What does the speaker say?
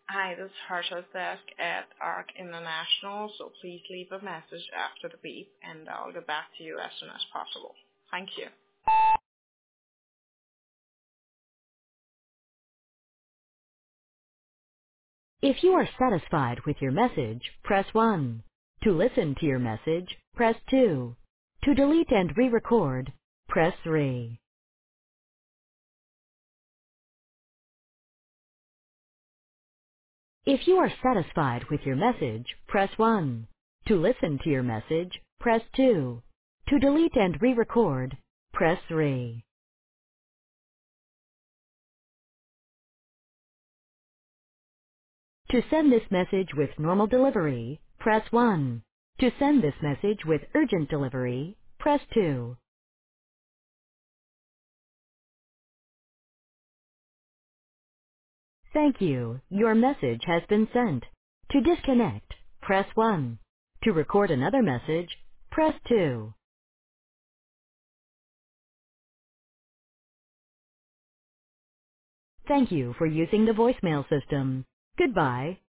Hi, this is Harsha's desk at ARC International, so please leave a message after the beep and I'll get back to you as soon as possible. Thank you. If you are satisfied with your message, press 1. To listen to your message, press 2. To delete and re-record, press 3. If you are satisfied with your message, press 1. To listen to your message, press 2. To delete and re-record, press 3. To send this message with normal delivery, press 1. To send this message with urgent delivery, press 2. Thank you. Your message has been sent. To disconnect, press 1. To record another message, press 2. Thank you for using the voicemail system. Goodbye.